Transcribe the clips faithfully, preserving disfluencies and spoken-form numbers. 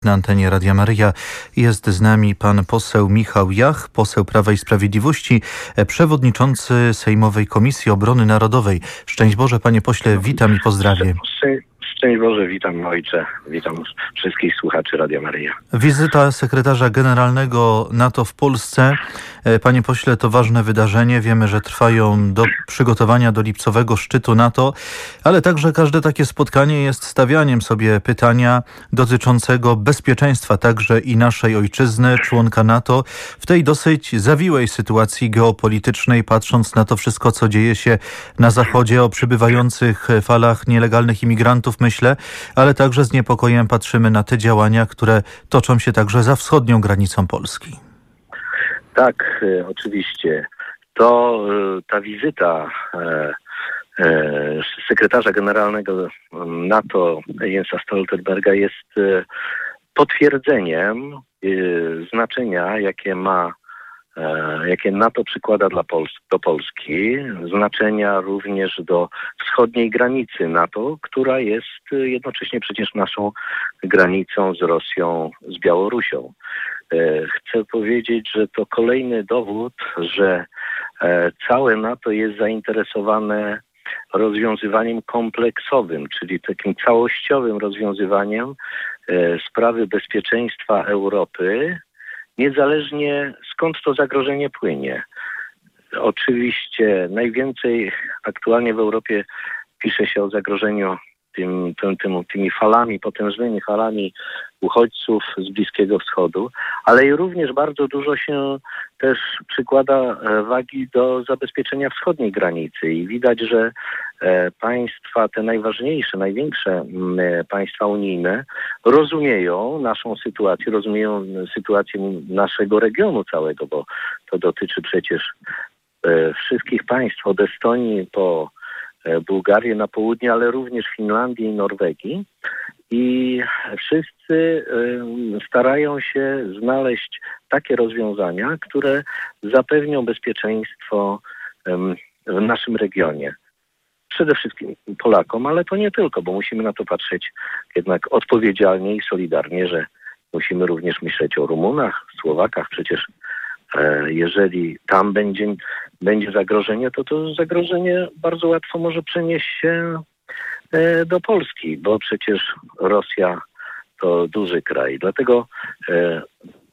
Na antenie Radia Maryja jest z nami pan poseł Michał Jach, poseł Prawa i Sprawiedliwości, przewodniczący Sejmowej Komisji Obrony Narodowej. Szczęść Boże, panie pośle, witam i pozdrawiam. Szczęść Boże, witam ojcze, witam wszystkich słuchaczy Radia Maryja. Wizyta sekretarza generalnego NATO w Polsce. Panie pośle, to ważne wydarzenie. Wiemy, że trwają do przygotowania do lipcowego szczytu NATO, ale także każde takie spotkanie jest stawianiem sobie pytania dotyczącego bezpieczeństwa także i naszej ojczyzny, członka NATO, w tej dosyć zawiłej sytuacji geopolitycznej, patrząc na to wszystko, co dzieje się na Zachodzie, o przybywających falach nielegalnych imigrantów, myślę, ale także z niepokojem patrzymy na te działania, które toczą się także za wschodnią granicą Polski. Tak, e, oczywiście. To e, ta wizyta e, e, sekretarza generalnego NATO Jensa Stoltenberga jest e, potwierdzeniem e, znaczenia, jakie ma, e, jakie NATO przykłada dla Pols- do Polski, znaczenia również do wschodniej granicy NATO, która jest jednocześnie przecież naszą granicą z Rosją, z Białorusią. Chcę powiedzieć, że to kolejny dowód, że całe NATO jest zainteresowane rozwiązywaniem kompleksowym, czyli takim całościowym rozwiązywaniem sprawy bezpieczeństwa Europy, niezależnie skąd to zagrożenie płynie. Oczywiście najwięcej aktualnie w Europie pisze się o zagrożeniu tym, tym, tym, tymi falami, potężnymi falami uchodźców z Bliskiego Wschodu, ale i również bardzo dużo się też przykłada wagi do zabezpieczenia wschodniej granicy i widać, że państwa, te najważniejsze, największe państwa unijne rozumieją naszą sytuację, rozumieją sytuację naszego regionu całego, bo to dotyczy przecież wszystkich państw od Estonii po Bułgarię na południe, ale również Finlandii i Norwegii. I wszyscy starają się znaleźć takie rozwiązania, które zapewnią bezpieczeństwo w naszym regionie. Przede wszystkim Polakom, ale to nie tylko, bo musimy na to patrzeć jednak odpowiedzialnie i solidarnie, że musimy również myśleć o Rumunach, Słowakach. Przecież jeżeli tam będzie, będzie zagrożenie, to to zagrożenie bardzo łatwo może przenieść się do Polski, bo przecież Rosja to duży kraj. Dlatego e,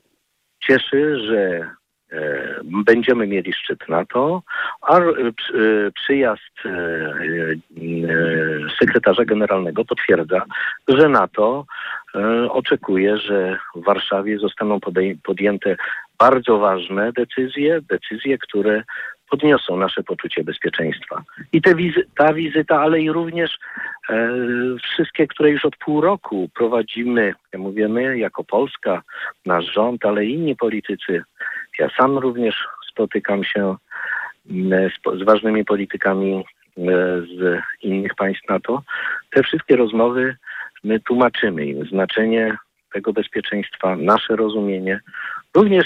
cieszy, że e, będziemy mieli szczyt NATO, a e, przyjazd e, e, sekretarza generalnego potwierdza, że NATO e, oczekuje, że w Warszawie zostaną podej- podjęte bardzo ważne decyzje, decyzje, które podniosą nasze poczucie bezpieczeństwa. I te wizy- ta wizyta, ale i również e, wszystkie, które już od pół roku prowadzimy, ja mówię my jako Polska, nasz rząd, ale i inni politycy. Ja sam również spotykam się e, z, z ważnymi politykami e, z innych państw NATO. Te wszystkie rozmowy my tłumaczymy im znaczenie tego bezpieczeństwa, nasze rozumienie. Również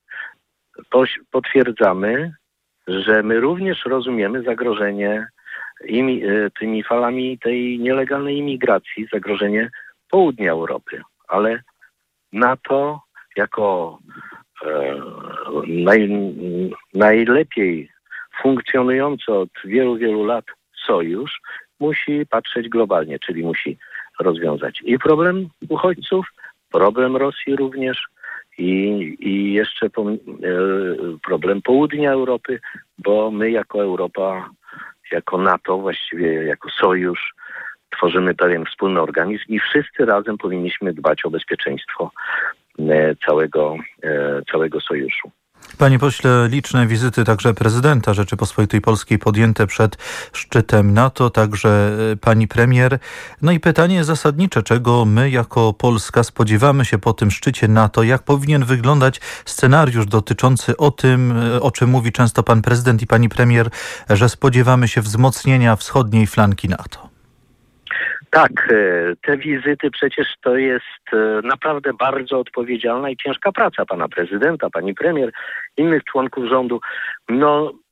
poś- potwierdzamy, że my również rozumiemy zagrożenie imi, tymi falami tej nielegalnej imigracji, zagrożenie południa Europy. Ale NATO jako e, naj, najlepiej funkcjonujący od wielu, wielu lat sojusz musi patrzeć globalnie, czyli musi rozwiązać i problem uchodźców, problem Rosji również, I, i jeszcze po, e, problem południa Europy, bo my jako Europa, jako NATO, właściwie jako sojusz, tworzymy pewien wspólny organizm i wszyscy razem powinniśmy dbać o bezpieczeństwo e, całego, e, całego sojuszu. Panie pośle, liczne wizyty także prezydenta Rzeczypospolitej Polskiej podjęte przed szczytem NATO, także pani premier. No i pytanie zasadnicze, czego my jako Polska spodziewamy się po tym szczycie NATO? Jak powinien wyglądać scenariusz dotyczący o tym, o czym mówi często pan prezydent i pani premier, że spodziewamy się wzmocnienia wschodniej flanki NATO? Tak, te wizyty przecież to jest naprawdę bardzo odpowiedzialna i ciężka praca pana prezydenta, pani premier, innych członków rządu. No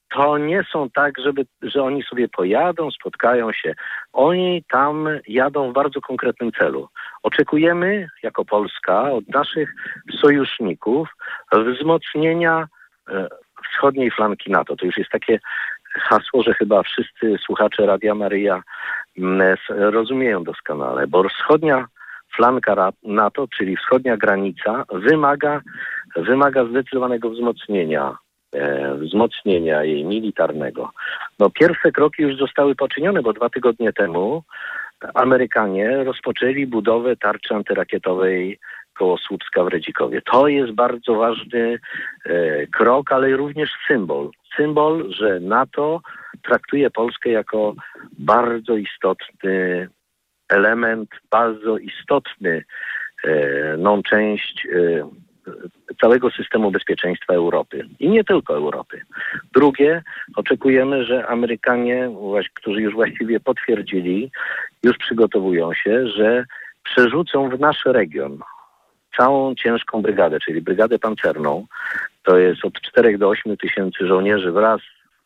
to nie są tak, żeby, że oni sobie pojadą, spotkają się. Oni tam jadą w bardzo konkretnym celu. Oczekujemy jako Polska od naszych sojuszników wzmocnienia e, wschodniej flanki NATO. To już jest takie hasło, że chyba wszyscy słuchacze Radia Maryja m, rozumieją doskonale, bo wschodnia flanka NATO, czyli wschodnia granica, wymaga, wymaga zdecydowanego wzmocnienia. wzmocnienia jej militarnego. No, pierwsze kroki już zostały poczynione, bo dwa tygodnie temu Amerykanie rozpoczęli budowę tarczy antyrakietowej koło Słupska w Redzikowie. To jest bardzo ważny e, krok, ale również symbol. Symbol, że NATO traktuje Polskę jako bardzo istotny element, bardzo istotny e, no, część e, całego systemu bezpieczeństwa Europy. I nie tylko Europy. Drugie, oczekujemy, że Amerykanie, którzy już właściwie potwierdzili, już przygotowują się, że przerzucą w nasz region całą ciężką brygadę, czyli brygadę pancerną. To jest od czterech do ośmiu tysięcy żołnierzy wraz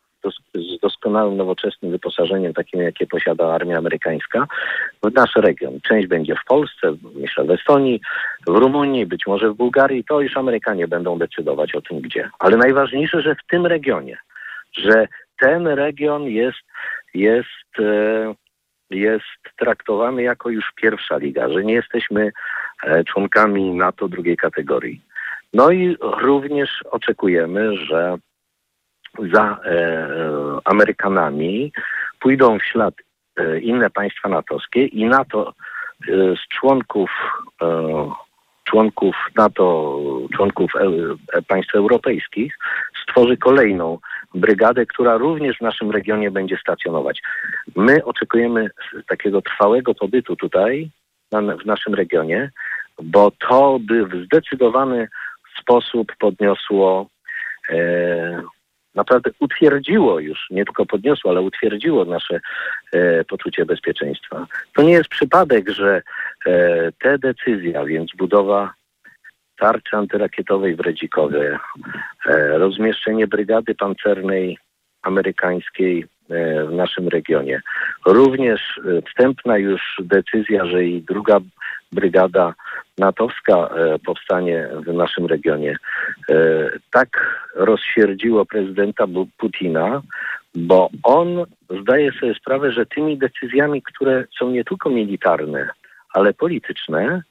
z doskonałym, nowoczesnym wyposażeniem, takim jakie posiada armia amerykańska, w nasz region. Część będzie w Polsce, myślę w Estonii, w Rumunii, być może w Bułgarii. To już Amerykanie będą decydować o tym, gdzie. Ale najważniejsze, że w tym regionie, że ten region jest, jest, jest traktowany jako już pierwsza liga, że nie jesteśmy członkami NATO drugiej kategorii. No i również oczekujemy, że za e, Amerykanami pójdą w ślad e, inne państwa natowskie i NATO e, z członków e, członków NATO, członków e, państw europejskich stworzy kolejną brygadę, która również w naszym regionie będzie stacjonować. My oczekujemy takiego trwałego pobytu tutaj na, w naszym regionie, bo to by w zdecydowany sposób podniosło e, naprawdę utwierdziło już, nie tylko podniosło, ale utwierdziło nasze e, poczucie bezpieczeństwa. To nie jest przypadek, że e, te decyzje, a więc budowa tarczy antyrakietowej w Redzikowie, e, rozmieszczenie brygady pancernej amerykańskiej e, w naszym regionie, również e, wstępna już decyzja, że i druga brygada natowska e, powstanie w naszym regionie. E, tak rozsierdziło prezydenta Putina, bo on zdaje sobie sprawę, że tymi decyzjami, które są nie tylko militarne, ale polityczne,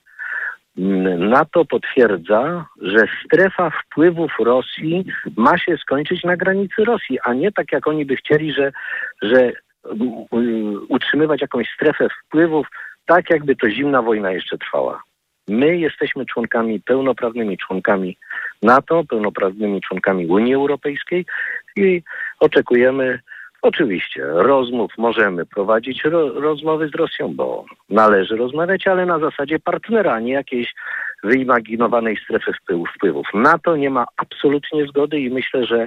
NATO potwierdza, że strefa wpływów Rosji ma się skończyć na granicy Rosji, a nie tak jak oni by chcieli, że, że utrzymywać jakąś strefę wpływów, tak jakby to zimna wojna jeszcze trwała. My jesteśmy członkami, pełnoprawnymi członkami NATO, pełnoprawnymi członkami Unii Europejskiej i oczekujemy oczywiście rozmów. Możemy prowadzić ro- rozmowy z Rosją, bo należy rozmawiać, ale na zasadzie partnera, a nie jakiejś wyimaginowanej strefy wpływów. wpływów. Na to nie ma absolutnie zgody i myślę, że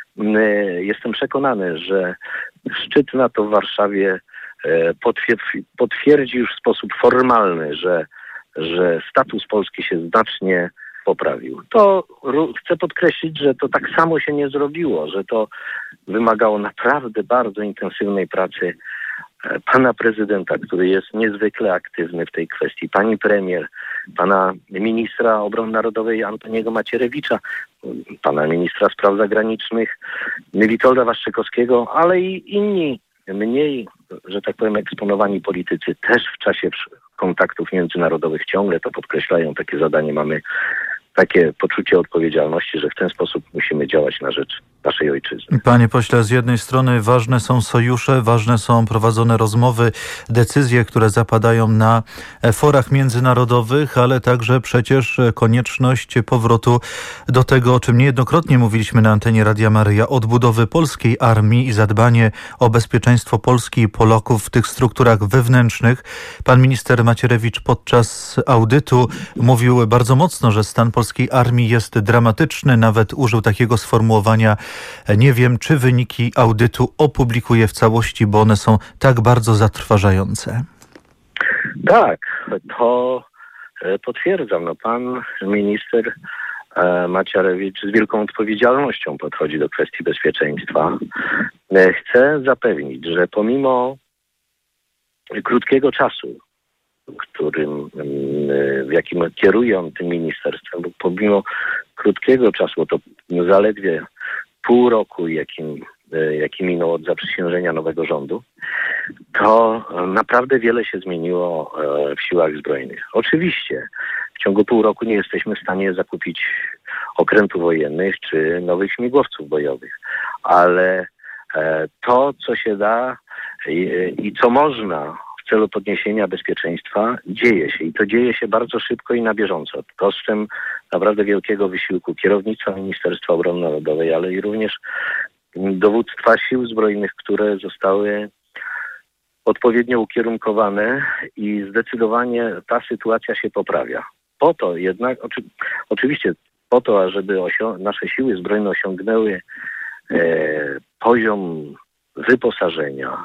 y, jestem przekonany, że szczyt NATO w Warszawie y, potwierdzi, potwierdzi już w sposób formalny, że że status Polski się znacznie poprawił. To r- chcę podkreślić, że to tak samo się nie zrobiło, że to wymagało naprawdę bardzo intensywnej pracy e, pana prezydenta, który jest niezwykle aktywny w tej kwestii, pani premier, pana ministra obrony narodowej Antoniego Macierewicza, pana ministra spraw zagranicznych Witolda Waszczykowskiego, ale i inni mniej, że tak powiem, eksponowani politycy też w czasie kontaktów międzynarodowych ciągle to podkreślają. Takie zadanie mamy, takie poczucie odpowiedzialności, że w ten sposób musimy działać na rzecz naszej ojczyzny. Panie pośle, z jednej strony ważne są sojusze, ważne są prowadzone rozmowy, decyzje, które zapadają na forach międzynarodowych, ale także przecież konieczność powrotu do tego, o czym niejednokrotnie mówiliśmy na antenie Radia Maryja, odbudowy polskiej armii i zadbanie o bezpieczeństwo Polski i Polaków w tych strukturach wewnętrznych. Pan minister Macierewicz podczas audytu mówił bardzo mocno, że stan polskiej armii jest dramatyczny, nawet użył takiego sformułowania: nie wiem, czy wyniki audytu opublikuję w całości, bo one są tak bardzo zatrważające. Tak, to potwierdzam. No, pan minister Macierewicz z wielką odpowiedzialnością podchodzi do kwestii bezpieczeństwa. Chcę zapewnić, że pomimo krótkiego czasu, którym, w jakim kieruje on tym ministerstwem, bo pomimo krótkiego czasu, bo to zaledwie pół roku, jakim, jaki minął od zaprzysiężenia nowego rządu, to naprawdę wiele się zmieniło w siłach zbrojnych. Oczywiście w ciągu pół roku nie jesteśmy w stanie zakupić okrętów wojennych czy nowych śmigłowców bojowych, ale to, co się da i, i co można w celu podniesienia bezpieczeństwa, dzieje się. I to dzieje się bardzo szybko i na bieżąco. Kosztem naprawdę wielkiego wysiłku kierownictwa Ministerstwa Obrony Narodowej, ale i również dowództwa sił zbrojnych, które zostały odpowiednio ukierunkowane i zdecydowanie ta sytuacja się poprawia. Po to jednak, oczy, oczywiście po to, ażeby osią- nasze siły zbrojne osiągnęły e, poziom wyposażenia,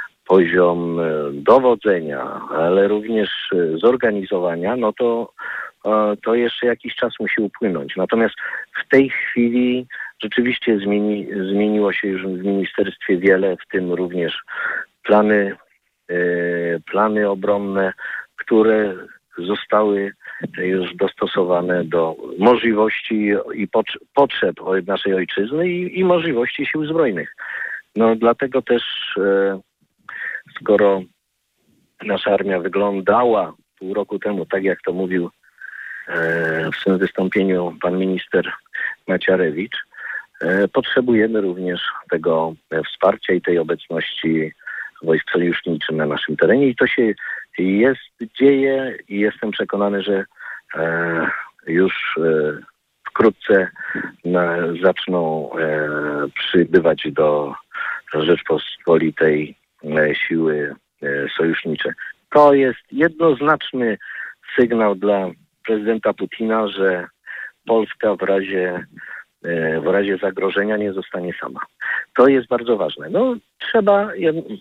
poziom e, dowodzenia, ale również e, zorganizowania, no to, e, to jeszcze jakiś czas musi upłynąć. Natomiast w tej chwili rzeczywiście zmieni, zmieniło się już w ministerstwie wiele, w tym również plany, e, plany obronne, które zostały już dostosowane do możliwości i potrzeb naszej ojczyzny i, i możliwości sił zbrojnych. No dlatego też e, skoro nasza armia wyglądała pół roku temu, tak jak to mówił e, w swym wystąpieniu pan minister Macierewicz, e, potrzebujemy również tego wsparcia i tej obecności wojsk sojuszniczych na naszym terenie i to się jest, dzieje i jestem przekonany, że e, już e, wkrótce na, zaczną e, przybywać do Rzeczpospolitej e, siły e, sojusznicze. To jest jednoznaczny sygnał dla prezydenta Putina, że Polska w razie, e, w razie zagrożenia nie zostanie sama. To jest bardzo ważne. No trzeba...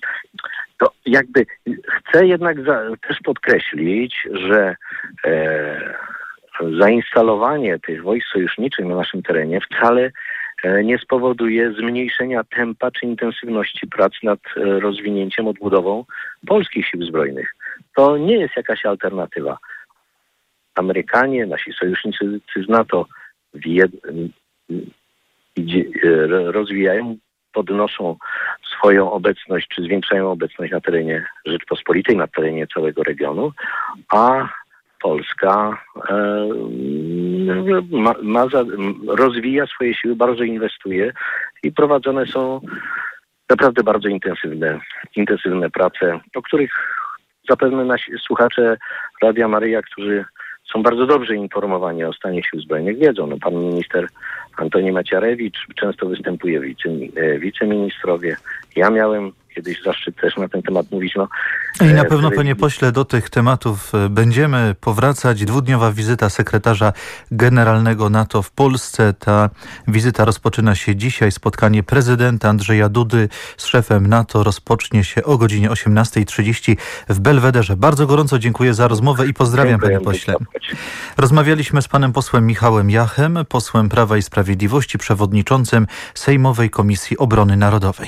To jakby chcę jednak za, też podkreślić, że e, zainstalowanie tych wojsk sojuszniczych na naszym terenie wcale e, nie spowoduje zmniejszenia tempa czy intensywności prac nad e, rozwinięciem, odbudową polskich sił zbrojnych. To nie jest jakaś alternatywa. Amerykanie, nasi sojusznicy z NATO jed, idzie, e, rozwijają, podnoszą swoją obecność, czy zwiększają obecność na terenie Rzeczpospolitej, na terenie całego regionu, a Polska e, ma, ma za, rozwija swoje siły, bardzo inwestuje i prowadzone są naprawdę bardzo intensywne, intensywne prace, o których zapewne nasi słuchacze Radia Maryja, którzy są bardzo dobrze informowani o stanie sił zbrojnych, wiedzą. No, pan minister Antoni Macierewicz często występuje, wice, wiceministrowie. Ja miałem kiedyś zaszczyt też na ten temat mówić. No, I na pewno, panie pośle, do tych tematów będziemy powracać. Dwudniowa wizyta sekretarza generalnego NATO w Polsce. Ta wizyta rozpoczyna się dzisiaj. Spotkanie prezydenta Andrzeja Dudy z szefem NATO rozpocznie się o godzinie osiemnasta trzydzieści w Belwederze. Bardzo gorąco dziękuję za rozmowę i pozdrawiam, dziękuję, panie pośle. Rozmawialiśmy z panem posłem Michałem Jachem, posłem Prawa i Sprawiedliwości, przewodniczącym Sejmowej Komisji Obrony Narodowej.